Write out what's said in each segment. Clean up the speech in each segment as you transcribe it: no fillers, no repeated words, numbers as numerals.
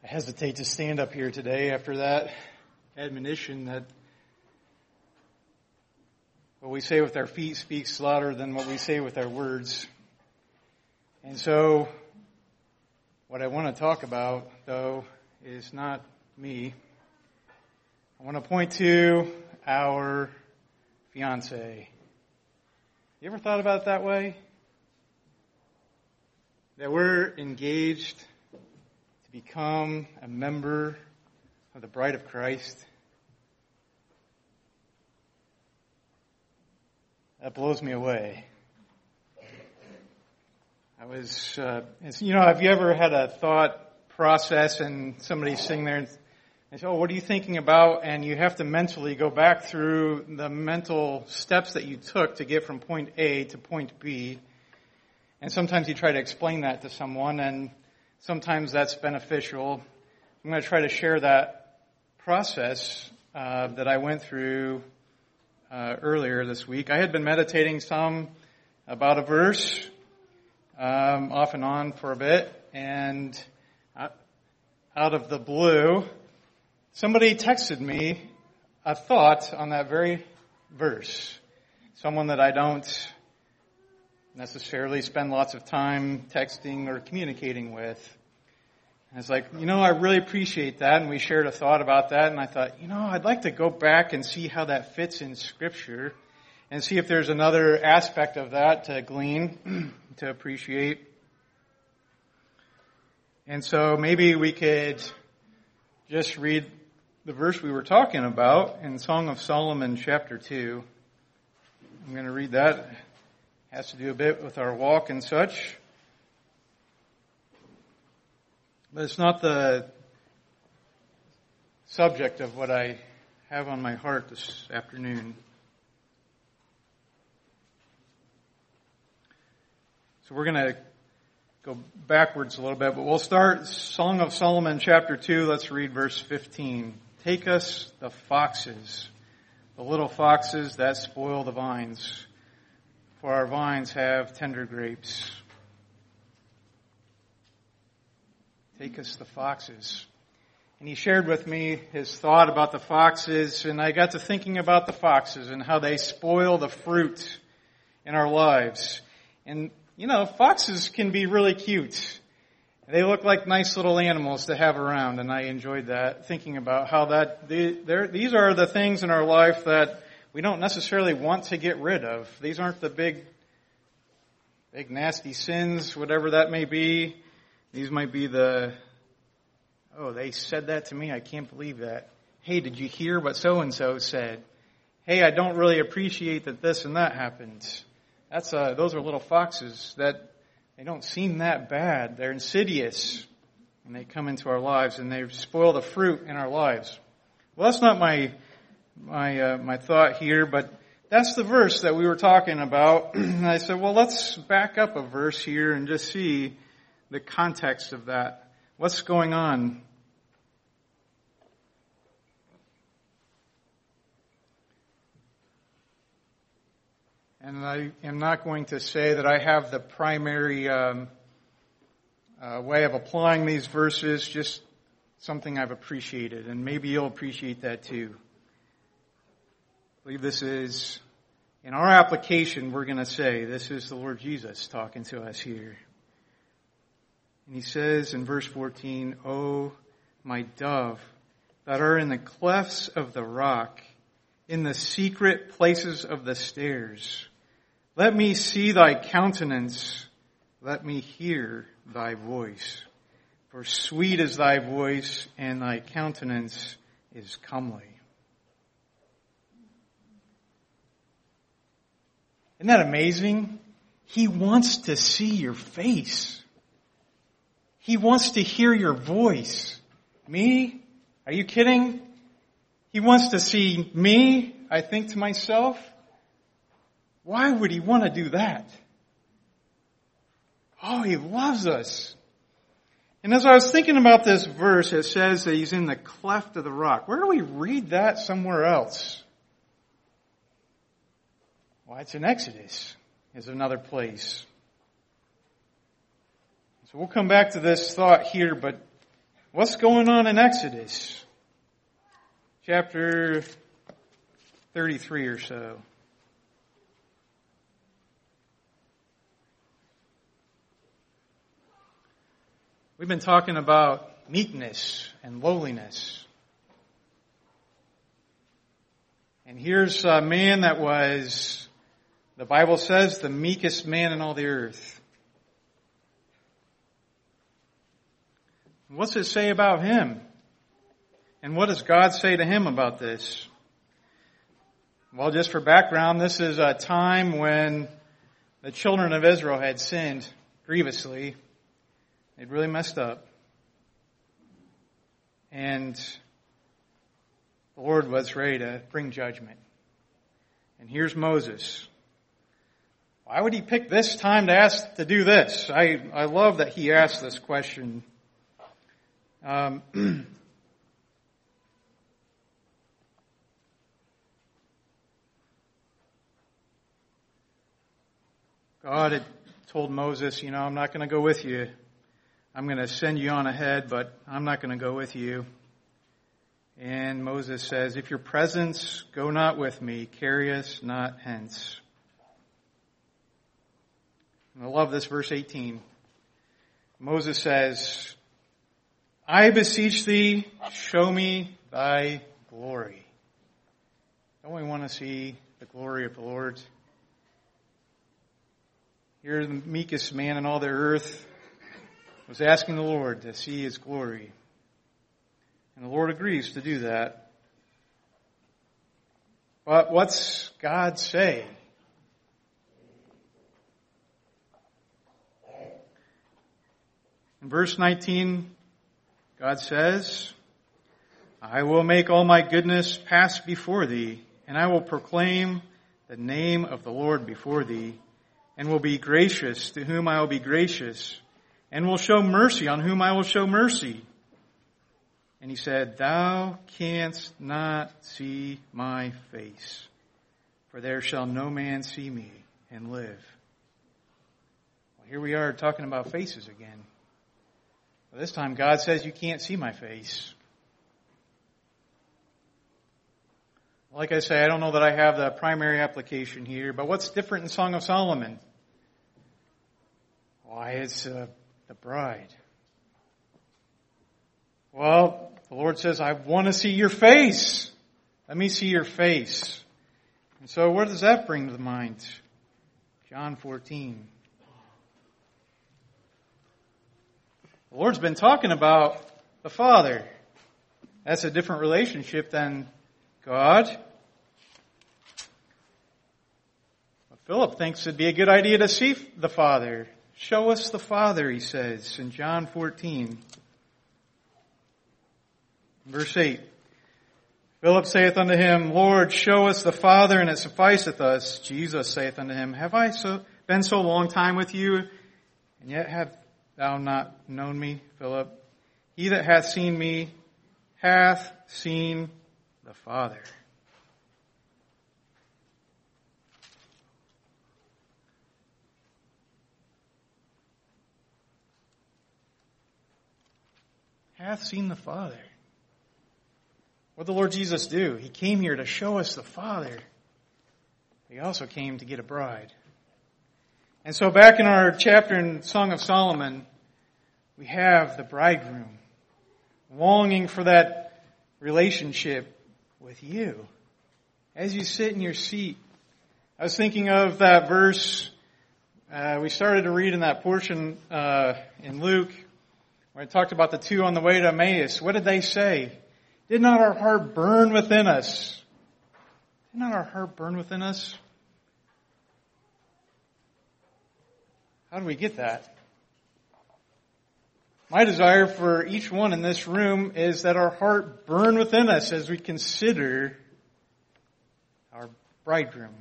hesitate to stand up here today after that admonition that what we say with our feet speaks louder than what we say with our words. And so what I want to talk about, though, is not me. I want to point to our fiancé. You ever thought about it that way? That we're engaged to become a member of the bride of Christ? That blows me away. Have you ever had a thought process and somebody's sitting there and they say, what are you thinking about? And you have to mentally go back through the mental steps that you took to get from point A to point B. And sometimes you try to explain that to someone, and sometimes that's beneficial. I'm going to try to share that process that I went through earlier this week. I had been meditating some about a verse off and on for a bit, and out of the blue, somebody texted me a thought on that very verse. Someone that I don't necessarily spend lots of time texting or communicating with. And it's like, I really appreciate that. And we shared a thought about that. And I thought, I'd like to go back and see how that fits in Scripture and see if there's another aspect of that to glean, to appreciate. And so maybe we could just read the verse we were talking about in Song of Solomon chapter 2. I'm going to read that. It has to do a bit with our walk and such. But it's not the subject of what I have on my heart this afternoon. So we're going to go backwards a little bit, but we'll start Song of Solomon chapter 2. Let's read verse 15. Take us the foxes, the little foxes that spoil the vines, for our vines have tender grapes. Take us the foxes. And he shared with me his thought about the foxes, and I got to thinking about the foxes and how they spoil the fruit in our lives. And, foxes can be really cute. They look like nice little animals to have around, and I enjoyed that, thinking about how these are the things in our life that we don't necessarily want to get rid of. These aren't the big nasty sins, whatever that may be. These might be they said that to me, I can't believe that. Hey, did you hear what so-and-so said? Hey, I don't really appreciate that this and that happened. Those are little foxes that they don't seem that bad. They're insidious, and they come into our lives, and they spoil the fruit in our lives. Well, that's not my thought here, but that's the verse that we were talking about. And I said, well, let's back up a verse here and just see the context of that. What's going on? And I am not going to say that I have the primary way of applying these verses, just something I've appreciated, and maybe you'll appreciate that too. I believe this is, in our application, we're going to say, this is the Lord Jesus talking to us here. And he says in verse 14, O my dove, that are in the clefts of the rock, in the secret places of the stairs, let me see thy countenance, let me hear thy voice. For sweet is thy voice, and thy countenance is comely. Isn't that amazing? He wants to see your face. He wants to hear your voice. Me? Are you kidding? He wants to see me, I think to myself. Why would he want to do that? Oh, he loves us. And as I was thinking about this verse, it says that he's in the cleft of the rock. Where do we read that somewhere else? Well, it's in Exodus. Is another place. So we'll come back to this thought here, but What's going on in Exodus? Chapter 33 or so. We've been talking about meekness and lowliness. And here's a man that was, the Bible says, the meekest man in all the earth. What's it say about him? And what does God say to him about this? Well, just for background, this is a time when the children of Israel had sinned grievously. They'd really messed up. And the Lord was ready to bring judgment. And here's Moses. Why would he pick this time to do this? I love that he asked this question. God had told Moses, I'm not going to go with you. I'm going to send you on ahead, but I'm not going to go with you. And Moses says, if your presence go not with me, carry us not hence. And I love this verse 18. Moses says, I beseech thee, show me thy glory. Don't we want to see the glory of the Lord? Here the meekest man in all the earth was asking the Lord to see his glory. And the Lord agrees to do that. But what's God say? In verse 19, God says, I will make all my goodness pass before thee, and I will proclaim the name of the Lord before thee, and will be gracious to whom I will be gracious, and will show mercy on whom I will show mercy. And he said, thou canst not see my face, for there shall no man see me and live. Well, here we are talking about faces again. Well, this time God says, you can't see my face. Like I say, I don't know that I have the primary application here, but what's different in Song of Solomon? Why, it's the bride. Well, the Lord says, I want to see your face. Let me see your face. And so what does that bring to mind? John 14. The Lord's been talking about the Father. That's a different relationship than God. But Philip thinks it'd be a good idea to see the Father. Show us the Father, he says in John 14. Verse 8. Philip saith unto him, Lord, show us the Father, and it sufficeth us. Jesus saith unto him, Have I been so long time with you, and yet have thou not known me, Philip? He that hath seen me hath seen the Father. Hath seen the Father. What did the Lord Jesus do? He came here to show us the Father. He also came to get a bride. And so back in our chapter in Song of Solomon, we have the bridegroom longing for that relationship with you. As you sit in your seat, I was thinking of that verse we started to read in that portion in Luke, where it talked about the two on the way to Emmaus. What did they say? Did not our heart burn within us? Did not our heart burn within us? How do we get that? My desire for each one in this room is that our heart burn within us as we consider our bridegroom.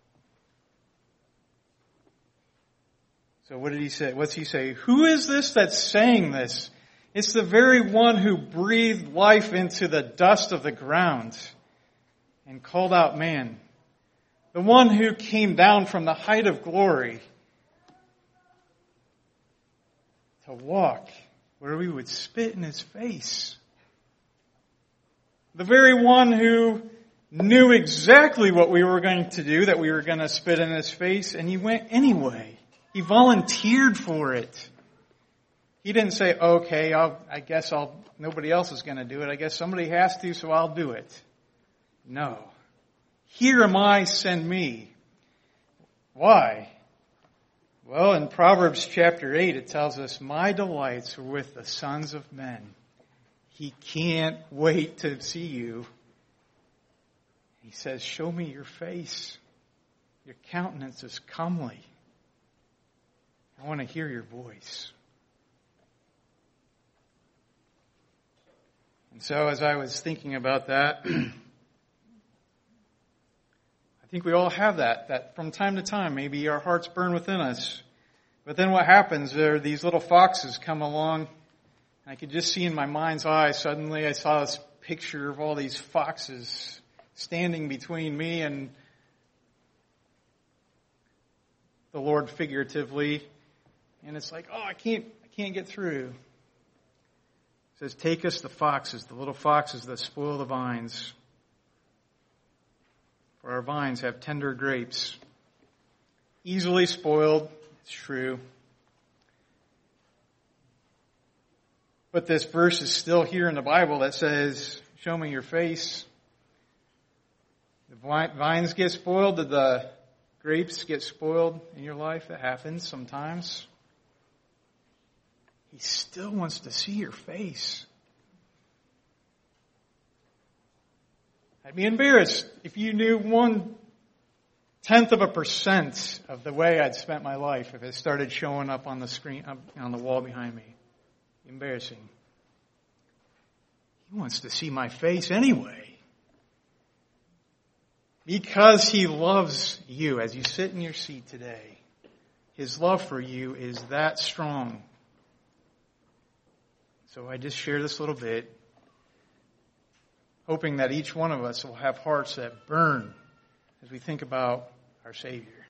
So what did he say? What's he say? Who is this that's saying this? It's the very one who breathed life into the dust of the ground and called out man. The one who came down from the height of glory to walk where we would spit in his face. The very one who knew exactly what we were going to do, that we were going to spit in his face, and he went anyway. He volunteered for it. He didn't say, okay, nobody else is going to do it. I guess somebody has to, so I'll do it. No. Here am I, send me. Why? Well, in Proverbs chapter 8, it tells us, my delights are with the sons of men. He can't wait to see you. He says, show me your face. Your countenance is comely. I want to hear your voice. And so as I was thinking about that, I think we all have that from time to time. Maybe our hearts burn within us. But then what happens, there are these little foxes come along. And I could just see in my mind's eye, suddenly I saw this picture of all these foxes standing between me and the Lord figuratively. And it's like, I can't get through. It says, take us the foxes, the little foxes that spoil the vines. For our vines have tender grapes. Easily spoiled, it's true. But this verse is still here in the Bible that says, show me your face. The vines get spoiled. Did the grapes get spoiled in your life? That happens sometimes. He still wants to see your face. I'd be embarrassed if you knew 0.1% of the way I'd spent my life if it started showing up on the screen, on the wall behind me. Embarrassing. He wants to see my face anyway. Because he loves you as you sit in your seat today. His love for you is that strong. So I just share this little bit, hoping that each one of us will have hearts that burn as we think about our Savior.